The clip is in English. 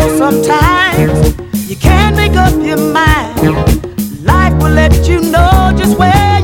Sometimes you can't make up your mind. Life will let you know just where